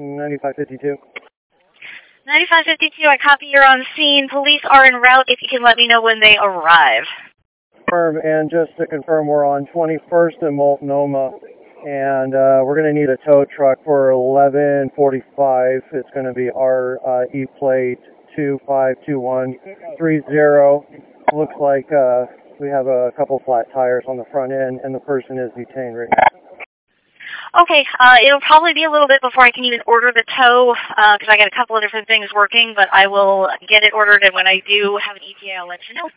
9552. 9552, I copy you're on scene. Police are en route if you can let me know when they arrive. And just to confirm, we're on 21st and Multnomah, and we're going to need a tow truck for 1145. It's going to be our E-plate 252130. Looks like we have a couple flat tires on the front end, and the person is detained right now. Okay, it'll probably be a little bit before I can even order the tow, because I got a couple of different things working, but I will get it ordered, and when I do have an ETA, I'll let you know.